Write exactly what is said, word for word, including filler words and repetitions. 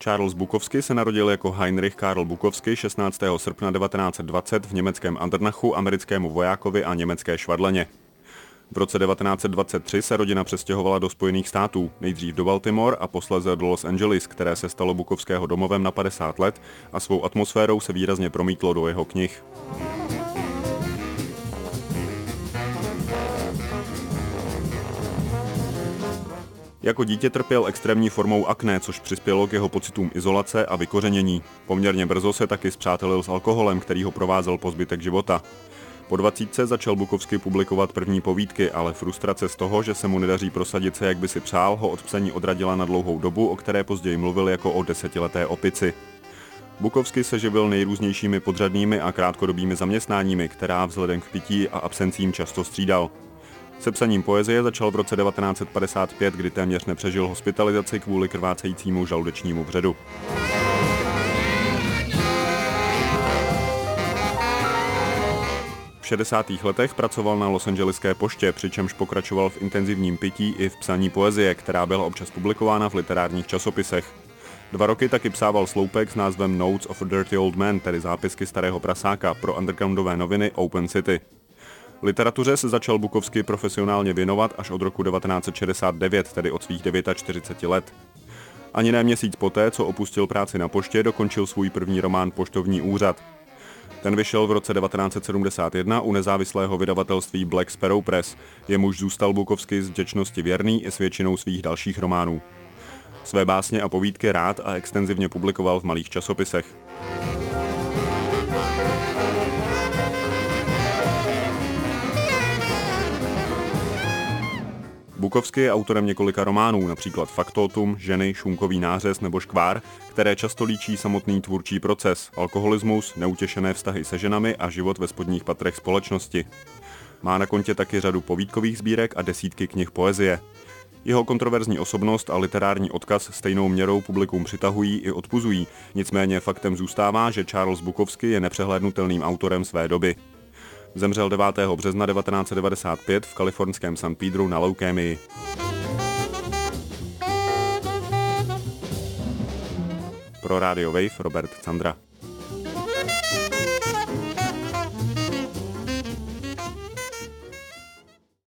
Charles Bukowski se narodil jako Heinrich Karl Bukowski šestnáctého srpna devatenáct set dvacet v německém Andernachu americkému vojákovi a německé švadleně. V roce devatenáct set dvacet tři se rodina přestěhovala do Spojených států, nejdřív do Baltimore a posléze do Los Angeles, které se stalo Bukovského domovem na padesát let a svou atmosférou se výrazně promítlo do jeho knih. Jako dítě trpěl extrémní formou akné, což přispělo k jeho pocitům izolace a vykořenění. Poměrně brzo se taky spřátelil s alkoholem, který ho provázel po zbytek života. Po dvacítce začal Bukovský publikovat první povídky, ale frustrace z toho, že se mu nedaří prosadit se, jak by si přál, ho od psaní odradila na dlouhou dobu, o které později mluvil jako o desetileté opici. Bukovský se živil nejrůznějšími podřadnými a krátkodobými zaměstnáními, která vzhledem k pití a absencím často střídal. Se psaním poezie začal v roce devatenáct set padesát pět, kdy téměř nepřežil hospitalizaci kvůli krvácejícímu žaludečnímu vředu. V šedesátých letech pracoval na losangeleské poště, přičemž pokračoval v intenzivním pití i v psaní poezie, která byla občas publikována v literárních časopisech. Dva roky taky psával sloupek s názvem Notes of a Dirty Old Man, tedy zápisky starého prasáka, pro undergroundové noviny Open City. Literatuře se začal Bukovský profesionálně věnovat až od roku devatenáct set šedesát devět, tedy od svých čtyřiceti devíti let. Ani ne měsíc poté, co opustil práci na poště, dokončil svůj první román Poštovní úřad. Ten vyšel v roce devatenáct set sedmdesát jedna u nezávislého vydavatelství Black Sparrow Press, jemuž zůstal Bukovský z vděčnosti věrný i s většinou svých dalších románů. Své básně a povídky rád a extenzivně publikoval v malých časopisech. Bukovský je autorem několika románů, například Faktotum, Ženy, Šunkový nářez nebo Škvár, které často líčí samotný tvůrčí proces, alkoholismus, neutěšené vztahy se ženami a život ve spodních patrech společnosti. Má na kontě taky řadu povídkových sbírek a desítky knih poezie. Jeho kontroverzní osobnost a literární odkaz stejnou měrou publikum přitahují i odpuzují, nicméně faktem zůstává, že Charles Bukowski je nepřehlédnutelným autorem své doby. Zemřel devátého března devatenáct set devadesát pět v kalifornském San Pedru na leukémii. Pro Radio Wave Robert Candra.